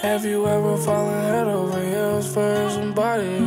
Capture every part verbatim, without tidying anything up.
Have you ever fallen head over heels for somebody?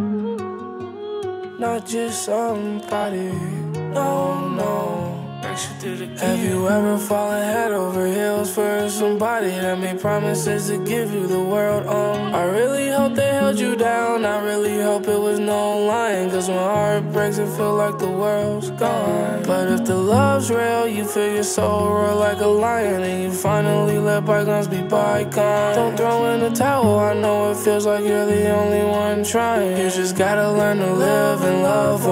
Not just somebody, no, no. Have you ever fallen head over heels for somebody that made promises to give you the world? Um, I really hope they held you down. I really hope it was no lying, cause when heart breaks it feel like the world's gone. But if the love's real, you feel your soul roar like a lion, and you finally let bygones be bygones. Don't throw in the towel, I know it feels like you're the only one trying. You just gotta learn to live and love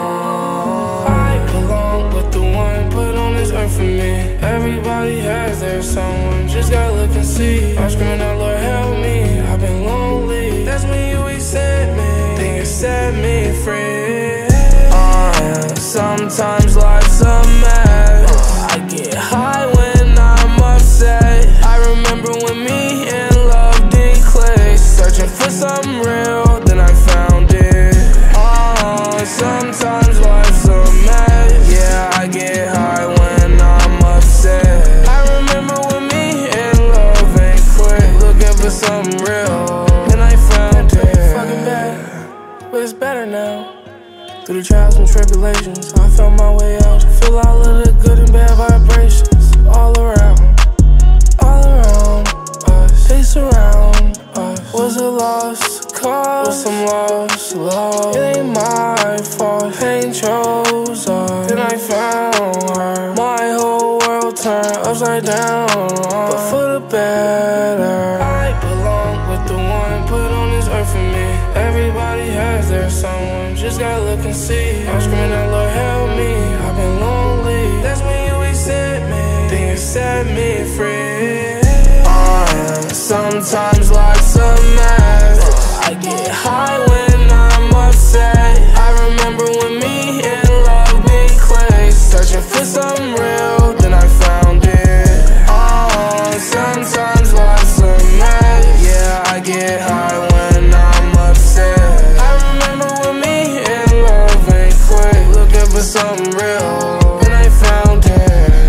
on. I belong with the one put on this earth for me. Everybody has their someone, just gotta look and see. I'm screaming out, Lord help me, I've been lonely. That's when you accept me, then you set me free. uh, Sometimes life's a mess. I get high when I'm upset. I remember when me and love did click. Searching for something real, then I found it. uh, Sometimes life's a mess. Yeah, I get high when I'm upset. I remember when me and love ain't quit. Looking for something real, then I found it. Fucking bad, but it's better now. Through the trials and tribulations, I found my way out. Feel all of the good and bad vibrations all around, all around us. They surround us. Was a lost cause, was some lost love. It ain't my fault, pain chose us. Then I found her. My whole world turned upside down, but for the better. I belong with the one put on this earth for me. Everybody has their someone, just gotta look and see. I'm screaming out, Lord help me, I've been lonely. That's when you accept me, then you set me free. uh, Sometimes life's a mess. I get high when I'm upset. I remember when me and love did click. Searching for something real, then I found it. uh, Sometimes life's a mess. Yeah, I get high when I'm upset. I remember when me and love ain't quit. Looking for something real, then I found it.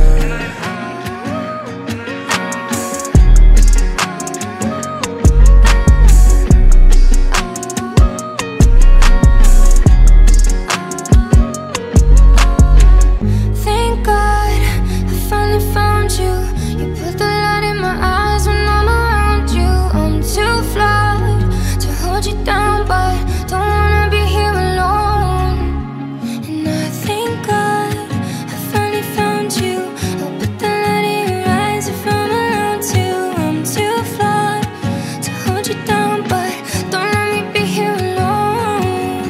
Thank God I finally found you. You put the light in my eyes when I'm around you. I'm too flawed to hold you down, but don't wanna be here alone. And I thank God I finally found you. I'll put the light in your eyes if I'm around you. I'm too flawed to hold you down, but don't let me be here alone.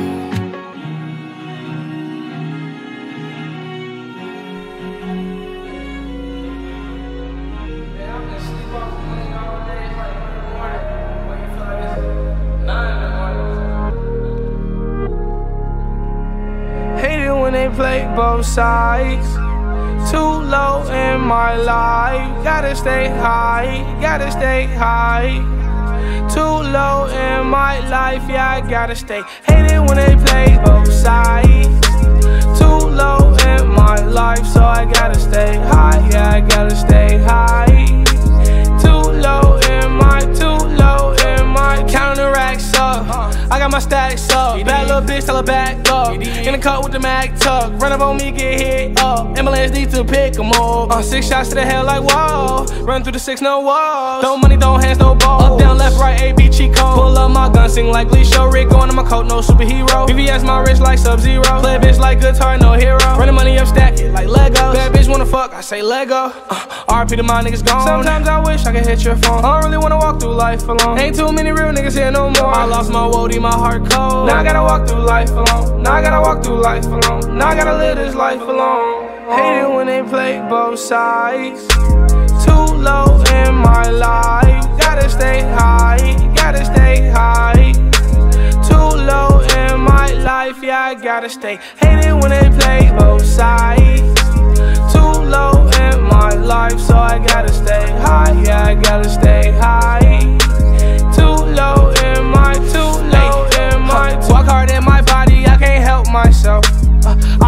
Hate it when they play both sides. Too low in my life. Gotta stay high, gotta stay high. Too low in my life, yeah, I gotta stay. Hate it when they play both sides. Too low in my life, so I gotta stay high, yeah, I gotta stay high. Too low in my, too low in my. Counting the racks up, I got my stacks up. Bad little bitch, tell her back up. In the cut with the mag tuck, run up on me, get hit up. Ambulance need to pick 'em up. Uh, six shots to the head like whoa. Run through the six, no walls. Throw money, throw hands, no balls. Up, down, left, right, A, B, cheat code. Pull up my gun, sing like Lee Show. Rick going on my coat, no superhero. B V S my wrist like Sub-Zero. Play a bitch like guitar, no hero. Run the money up, stack it like Legos. Bad bitch wanna fuck, I say Lego. Uh, R I P to my niggas gone. Sometimes I wish I could hit your phone. I don't really wanna walk through life alone. Ain't too many real niggas here no more. I lost my woody, my heart cold. Now I gotta walk through life alone. Now I gotta walk through life alone. Now I gotta live this life alone. Hate it when they play both sides. Too low in my life. Gotta stay high, gotta stay high. Too low in my life, yeah, I gotta stay. Hate it when they play both sides. Too low in my life, so I gotta stay high, yeah, I gotta stay high. Too low in my, too low in my. Walk hard in my body, I can't help myself. uh, I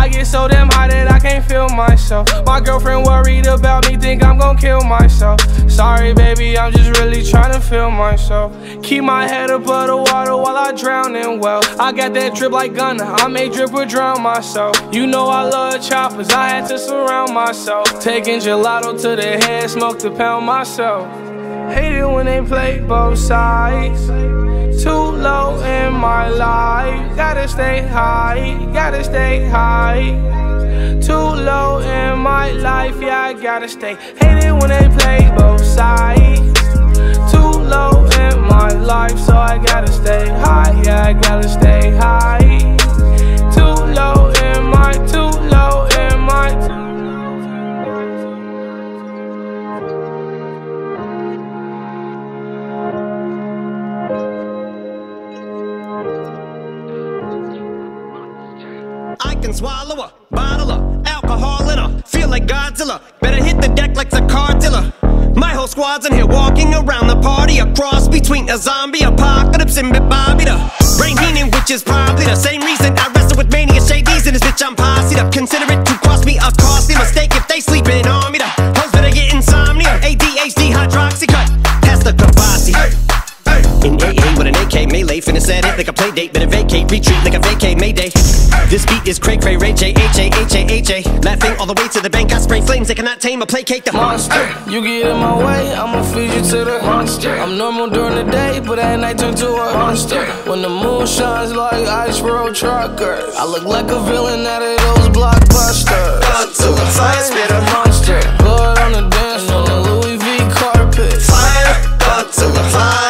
I get so damn high that I can't feel myself. My girlfriend worried about me, think I'm gon' kill myself. Sorry baby, I'm just really trying to feel myself. Keep my head above the water while I drown in well. I got that drip like Gunna, I may drip or drown myself. You know I love choppers, I had to surround myself. Taking gelato to the head, smoke to pound myself. Hate it when they play both sides. Too low in my life. Gotta stay high, gotta stay high. Too low in my life, yeah, I gotta stay. Hate it when they play both sides. Too low in my life, so I gotta stay high, yeah, I gotta stay high. Too low in my, too low in my. I can swallow a bottle of alcohol in her. Feel like Godzilla. Better hit the deck like the Cartilla. My whole squad's in here walking around the party. A cross between a zombie apocalypse and Bobby the Brain Heenan, which is probably the same reason I wrestle with mania shades in this bitch. I'm posse'd up. Consider it to cost me a costly mistake if they sleeping on me. The hoes better get insomnia. A D H D hydroxy cut. Pass the Kavasi. In A A with an A K melee, finna set it like a play date. Better vacate, retreat like a vacate Mayday. This beat is cray cray, Ray J, H A, H A, H A. Laughing all the way to the bank, I spray flames. They cannot tame or placate the monster. You get in my way, I'ma feed you to the monster. I'm normal during the day, but at night turn to a monster. When the moon shines like ice road truckers, I look like a villain out of those blockbusters. Blood to the fire, spit a monster. Blood on the dance floor, the Louis V carpet. Fire, blood to the fire.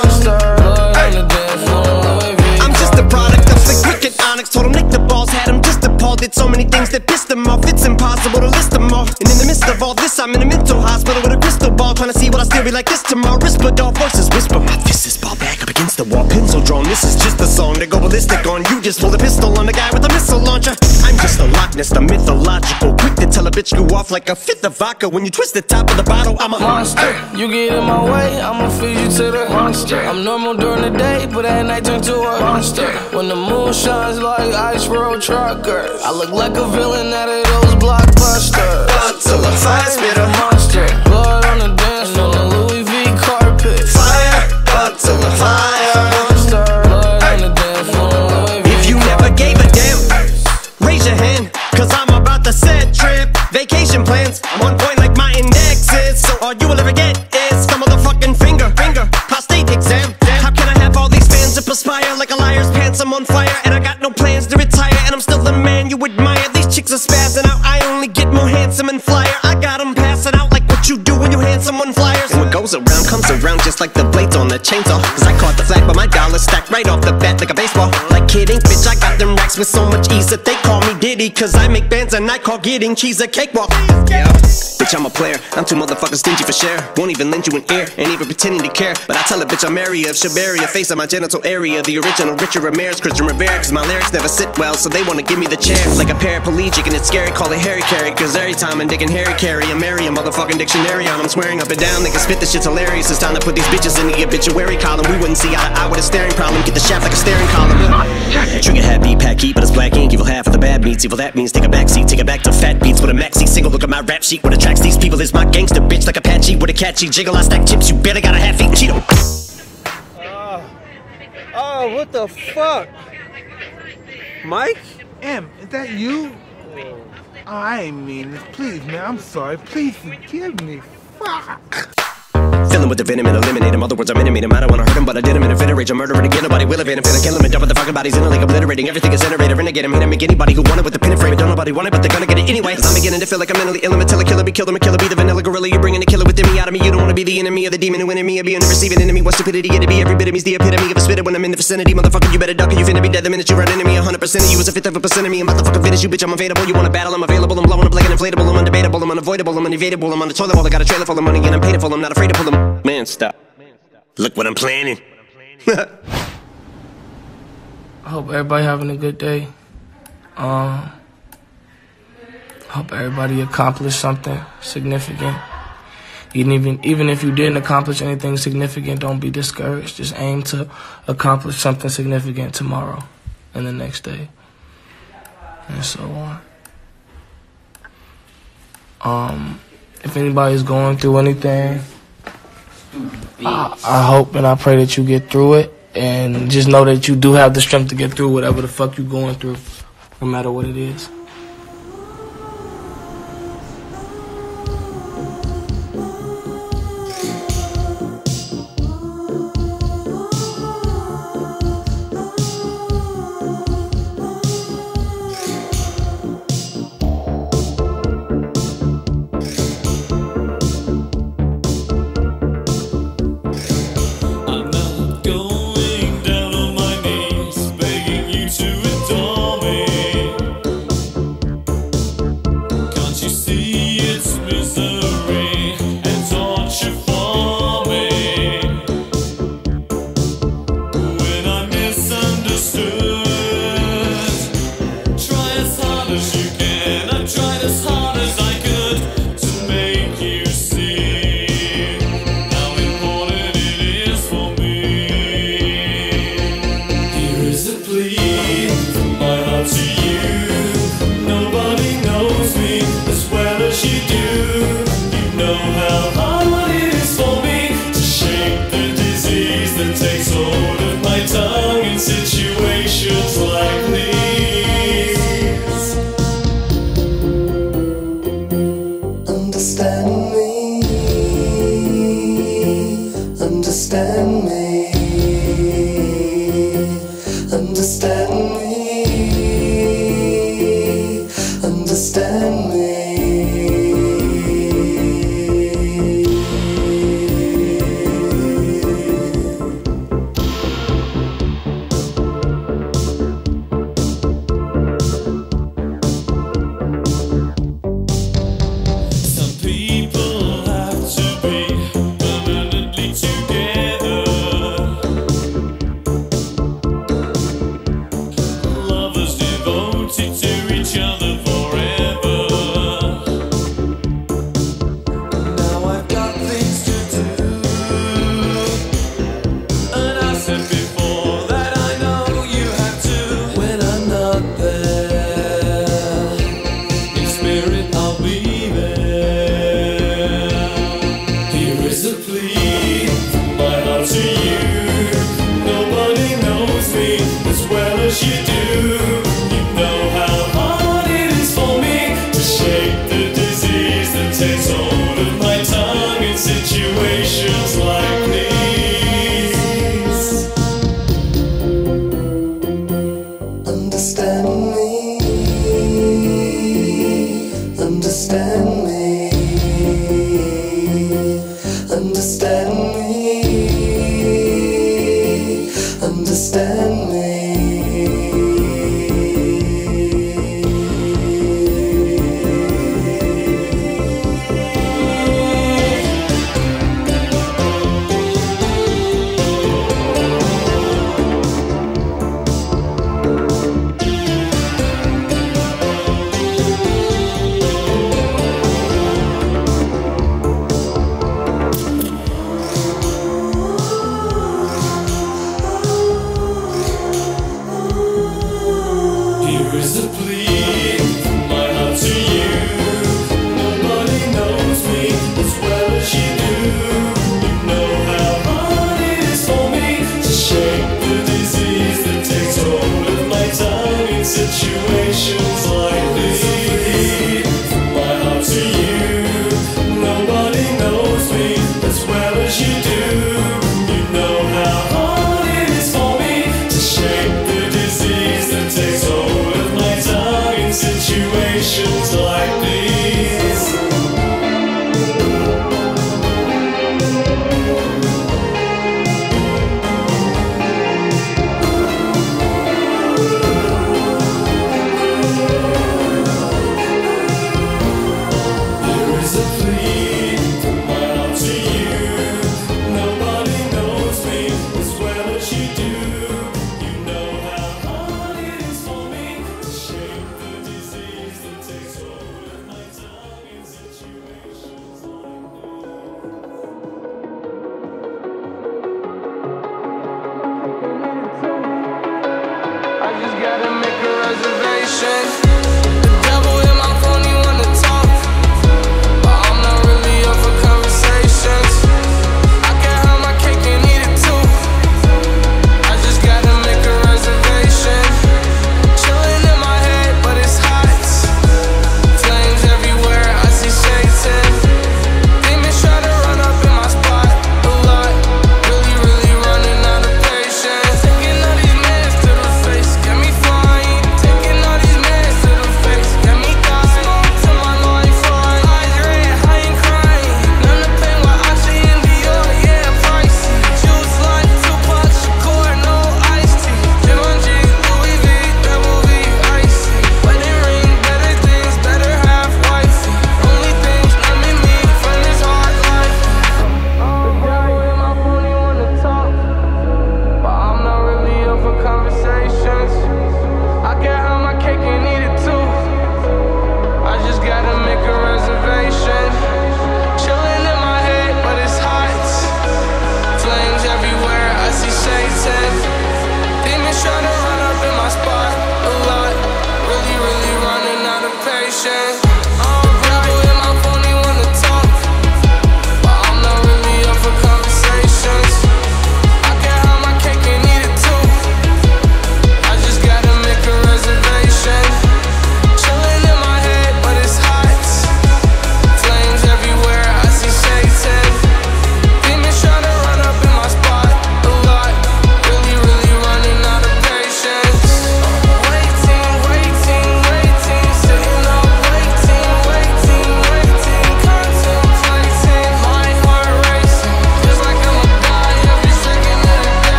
Told him lick the balls, had him just appalled. Did so many things that pissed him off. It's impossible to list them all. And in the midst of all this, I'm in a mental hospital with a crystal ball, trying to see what I still be like this tomorrow. Whisper, dog voices whisper. My fist is ball back up against the wall, pencil drawn. This is just a song to go ballistic on. You just pull the pistol on the guy with a missile launcher. I'm just a Loch Ness, the mythological. Quick to tell a bitch you off like a fifth of vodka. When you twist the top of the bottle, I'm a monster. You get in my way, I'ma feed you to the monster. I'm normal during the day, but at night turn to a monster. When the moon shines like ice road truckers, I look like a villain out of those blockbusters. Blood to the fire, spit a monster. Blood on the dance floor, the Louis V carpet. Fire, blood to the fire. Monster, blood on the dance floor, Louis V. If you never gave a damn, raise your hand, cause I'm about to set trip. Vacation plans, I'm on point like my index is. So all you will ever get is some motherfucking finger, finger, prostate exam. How can I have all these fans that perspire like a liar's pants? I'm on fire and I got no plans to retire, and I'm still the man you admire. These chicks are spazzing out, I only get more handsome and flyer. I got them passing out like what you do when you hand someone flyers. And what goes around comes around just like the blades on the chainsaw. Cause I caught the flag but my dollar stacked right off the bat like a baseball. Like kidding, bitch, I got them racks with so much ease that they call me Diddy. Cause I make bands and I call getting cheese a cakewalk. Yeah, bitch, I'm a player, I'm too motherfucking stingy for share. Won't even lend you an ear, ain't even pretending to care. But I tell a bitch I'm area of Shabaria, face of my genital area. The original Richard Ramirez, Christian Rivera. Cause my lyrics never sit well, so they wanna give me the chair. Like a paraplegic and it's scary, call it Harry Carry. Cause every time I'm digging Harry Carry, I'm marry a motherfucking dictionary on. I'm swearing up and down, they can spit this shit's hilarious. It's time to put these bitches in the obituary column. We wouldn't see eye to eye with a staring problem. Get the shaft like a staring column. Trigger happy, pack heat, but it's black ink. Evil half of the bad meats, evil that means take a backseat. Take it back to fat beats with a maxi single. Look at my rap sheet, what attracts these people is my gangster bitch. Like Apache with a catchy jiggle. I stack chips, you better got a half-eaten Cheeto. Uh, oh, what the fuck? Mike? M, is that you? Oh, I ain't mean this. Please, man, I'm sorry. Please forgive me. Fuck. Filling with the venom and eliminate him. Other words, I'm intimate him. I don't wanna hurt him, but I did him in a fit of rage. I'm murdering again. Nobody will evade him. Finna kill him and dump the fucking bodies in a lake, obliterating everything is generated. Renegade him. Hit him. Make anybody who want it with the pin and frame it. Don't nobody want it, but they're gonna get it anyway. Cause I'm beginning to feel like I'm mentally ill. I'm a killer, killer, be killed. I'm a killer, be the vanilla gorilla. You're bringing the killer within me out of me. You don't wanna be the enemy of the demon who in me. Or be in the receiving enemy. What stupidity it'd be. Every bit of me's the epitome of a spitter when I'm in the vicinity. Motherfucker, you better duck or you finna be dead the minute you run into me. A hundred percent of you is a fifth of a percent of me. I'm about to fucking finish you, bitch. I'm available. You wanna battle? I'm available. I'm blowing up like an inflatable. I'm undebatable. I'm unavoidable. I'm unevadable. I'm on the toilet bowl. I got a trailer full of money and I'm paid for. I'm not afraid to pull them. Man, stop. Look what I'm planning. I hope everybody having a good day. Um, hope everybody accomplished something significant. Even, even, even if you didn't accomplish anything significant, don't be discouraged. Just aim to accomplish something significant tomorrow and the next day. and so on. Um, if anybody's going through anything, I, I hope and I pray that you get through it, and just know that you do have the strength to get through whatever the fuck you're going through, no matter what it is.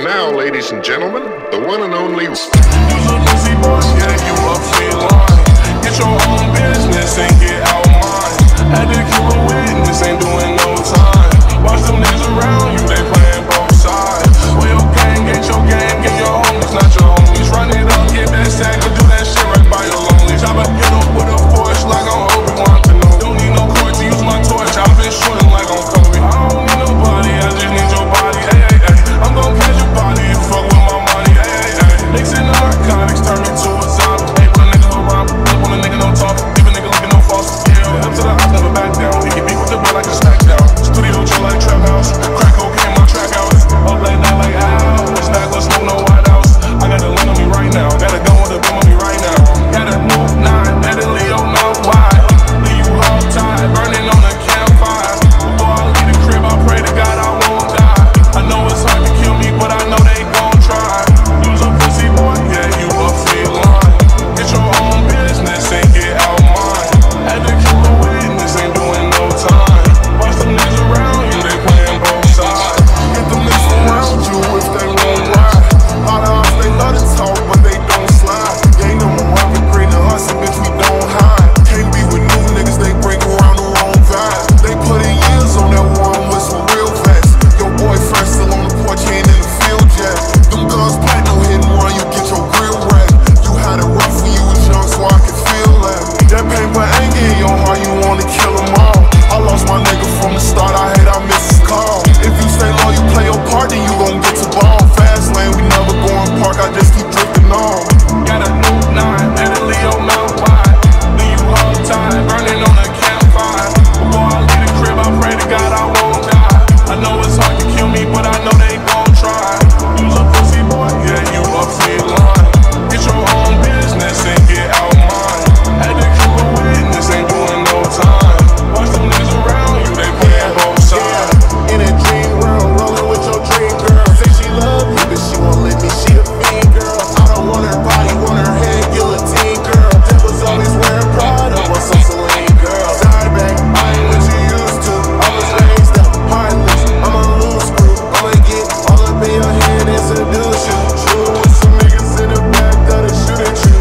now, ladies and gentlemen, the one and only. You's a pussy boy, yeah, you up for line. Get your own business and get out mine. Had to kill a witness, ain't doing no time. Watch them niggas around you, they playing both sides. Well, your gang, get your gang, get your homies, not your homies. Run it up, get that sack, and do that shit right by your lonely. Chop a hit up with a Porsche like I'm Obi-Wan Kenobi. Don't need no court to use my torch, I've been shooting like I'm Kobe. I don't need nobody, I just need your body, ay, ay, ay. I'm gon' catch your body and fuck with my money, ay, ay, ay. Mixing narcotics, turn me to a zombie. Hey, when a nigga around, look when a nigga don't talk. Give a nigga looking no false. Yeah, up to the house, never back down. He can beat with the bill like a stack down. Studio chill like trap house. Crack cocaine, my track house. Up late night like ow. It's back, let's smoke no White House. I got a lean on me right now. Got a gun with a beam on me right now. Got a new nine, that a Leo, no why. Leave you all tied, burning on the campfire. Before I leave the crib, I pray to God I won't die. I know it's hard to kill me, but I know they gon' try. You's a pussy boy, yeah, you up for your line. Get your own business and get out mine. Had to kill a witness, ain't doing no time. Watch them niggas around you, they playing both sides. Get them niggas around you if they won't ride. Lot of us, they love to talk, but they don't slide. You ain't no more we bring to us, and bitch, we don't hide. Can't be with new niggas, they bring around the wrong vibe. They put in years on that one with some real facts. Your boyfriend still on the porch, he ain't in the field yet. Them guns platinum hitting one, you get your grill wrecked. You had it rough when you was young, so I could feel that. That pain but anger in your heart, you wanna kill them all. I lost my nigga from the start, I hate I miss his call. If you stay low, you play your part, then you gon' get to ball. Fast lane, we never go in park, I just keep drifting on. Got a new nine, and a Leo Mount wide. Leave you all tied, burning on a campfire. Before I leave the crib, I pray to God I won't die. I know it's hard to kill me, but I know they gon' try. You's a pussy boy, yeah, you up for your line. Get your own business and get out mine. Had to kill a witness, ain't doing no time. Watch them niggas around you, they playing both sides. In a dream world, rolling with your dream girl. Say she love me, but she won't let me, she a fiend girl. I don't want her body, want her head, guillotine girl. That was always wearing Prada, or some Celine girl. Sorry back, I ain't what you used to. I was raised up, heartless, I'm a loose screw. I'ma get all up in your head and seduce you. Shoot with some niggas in the back that'll shoot at you.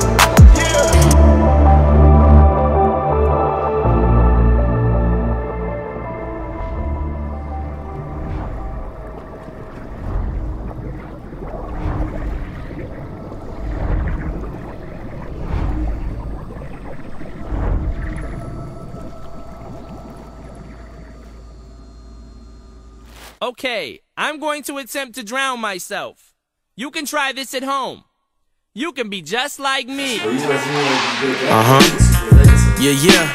Okay, I'm going to attempt to drown myself. You can try this at home. You can be just like me. Uh-huh. Yeah, yeah.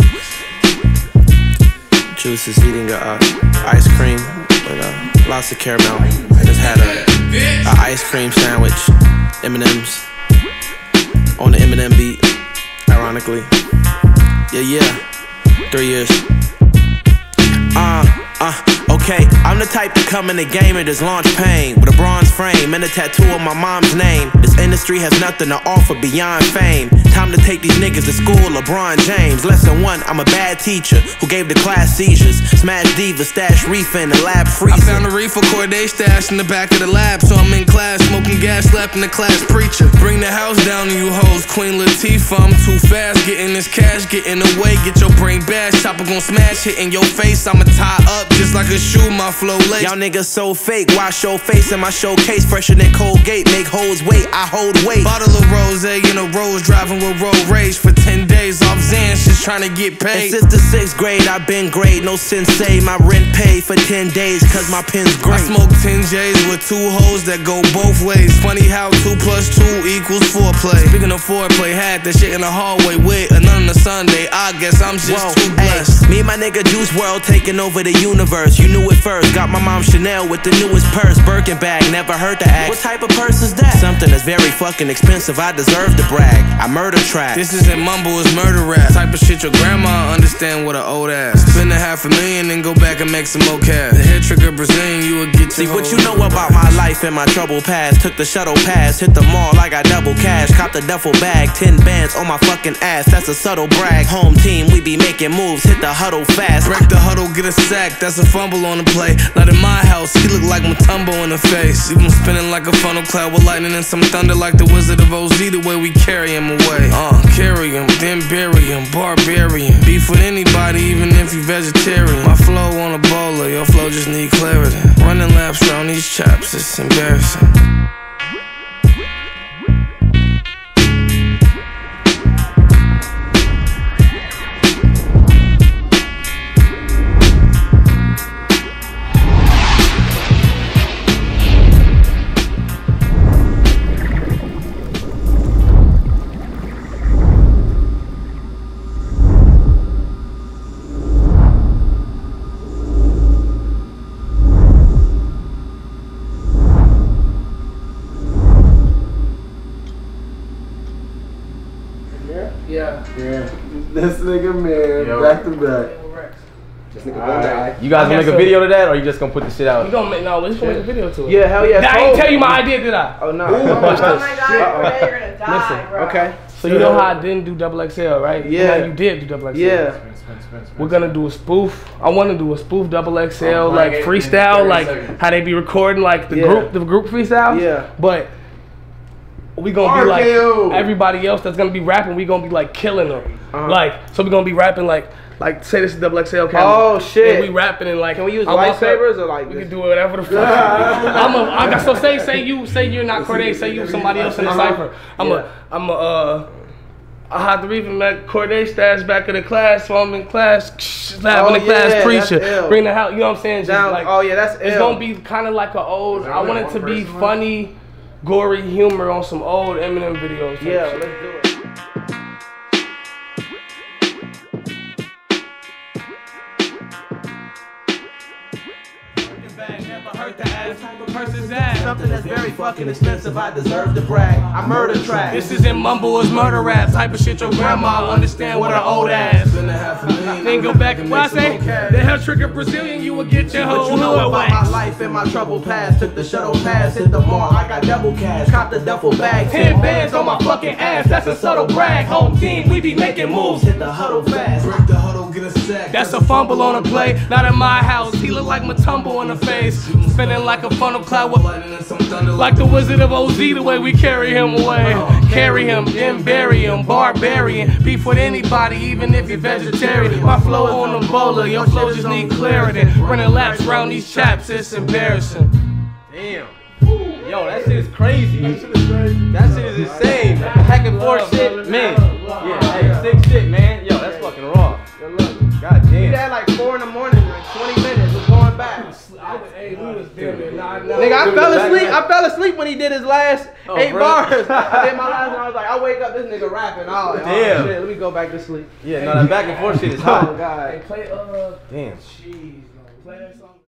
Juice is eating a uh, ice cream with uh, lots of caramel. I just had a, a ice cream sandwich, M and M's, on the Eminem beat, ironically. Yeah, yeah. Three years. Uh, uh, okay, I'm the type to come in the game and just launch pain with a bronze frame and a tattoo of my mom's name. This industry has nothing to offer beyond fame. Time to take these niggas to school, LeBron James. Lesson one, I'm a bad teacher who gave the class seizures. Smash diva, stash reefer in the lab freezer. I found a reefer Corday stash in the back of the lab, so I'm in class smoking gas, slapping the class preacher. Bring the house down to you hoes, Queen Latifah. I'm too fast, getting this cash, getting away. Get your brain bashed, chopper gon' smash, hit in your face. I'ma tie up just like a shoe, my flow lace. Y'all niggas so fake, wash your face in my showcase. Fresher than Colgate, make hoes wait, I hold weight. Bottle of rose in a rose, driving with road rage for ten days off Xans, just trying to get paid. And since the sixth grade, I've been great, no sensei. My rent paid for ten days, cause my pen's great. I smoke ten J's with two hoes that go both ways. Funny how two plus two equals foreplay. Speaking of foreplay, had that shit in the hallway with another on a Sunday. I guess I'm just Whoa, too blessed. Ay, me and my nigga Juice world taking over the universe. You knew it first, got my mom Chanel with the newest purse. Birkin bag, never heard the act. What type of purse is that? Something that's very fucking expensive, I deserve to brag. I murder track. This isn't mumble, it's murder rap. Type of shit shit your grandma understand what an old ass. Spend a half a million and go back and make some more cash. The hair trigger Brazilian, you will get your See what you know about my life and my trouble past. Took the shuttle pass, hit the mall, I got double cash. Cop the duffel bag, ten bands on my fucking ass. That's a subtle brag. Home team, we be making moves, hit the huddle fast. Break the huddle, get a sack, that's a fumble on the play. Not in my house, he look like Mutombo in the face. Leave him spinning like a funnel cloud with lightning and some thunder like the Wizard of Oz. The way we carry him away, uh, carry him, then bury him, barbarian. Beef with anybody, even if you vegetarian. My flow on a bowler, your flow just need clarity. Running laps around these chaps, it's embarrassing. Yeah. Yeah. This nigga man, Yo. back to back. This nigga right. You guys gonna make a video to that, or you just gonna put the shit out? You gonna make no? Let's make a video to it. Yeah, hell yeah. I ain't tell you my idea, did I? Oh no. Ooh, oh my God, you're gonna die, Listen, bro. Okay. So you know how I didn't do double X L, right? Yeah. Now you did do double X L. Yeah. We're gonna do a spoof. I want to do a spoof double X L, oh, like freestyle, like seconds. How they be recording, like the yeah. group, the group freestyle. Yeah. But we gonna be like everybody else that's gonna be rapping. We gonna be like killing them. Uh-huh. Like so we gonna be rapping like like say this is double X L camera. Oh shit. And we rapping and like can we use lightsabers or like we can do whatever the fuck. I'm a I got so say say you say you're not Corday, say you somebody else in the uh-huh. cipher. I'm yeah. a I'm a uh I had to even met Corday stash back in the class, so I'm in class, having oh, the class yeah, preacher, bring the house. You know what I'm saying? Just Down, like, oh yeah, that's it's ill. gonna be kind of like an old. I want it to be funny, gory humor on some old Eminem videos. Yeah, shit. let's do it. Something that's very fucking expensive, I deserve to brag. I murder track. This isn't mumble, it's murder rap. Type of shit your grandma understand what her old ass. Then go back and what I say? The hair trigger Brazilian, you will get your whole hood you know about my life and my trouble past. Took the shuttle pass, hit the mall, I got double cash. Cop the duffel bag, ten bands on my fucking ass. That's a subtle brag. Home team, we be making moves. Hit the huddle fast. Break the huddle, get a sack. That's a fumble on a play. Not in my house. He look like Mutombo in the face. Spinning like a funnel cloud with like the Wizard of Oz, the way we carry him away. Carry him, then bury him, barbarian. Beef with anybody, even if you're vegetarian. My flow on the bowler, your flow just need clarity. Running laps around these chaps, it's embarrassing. Damn. Yo, that shit is crazy. That shit is crazy. That shit is insane. Back and forth shit, man. Yeah, hey, sick shit, man. Yo, that's fucking raw. God damn. We had like four in the morning, like twenty minutes. We're going back. Hey, we was damn near nine. Nigga, I fell asleep. I fell asleep when he did his last oh, eight bro. bars. I did my last one. I was like, I wake up, this nigga rapping. Oh, damn. Oh, shit, let me go back to sleep. Yeah, no, that back and forth shit is hot. Oh, God. Hey, play, uh, damn. Jeez, play that song.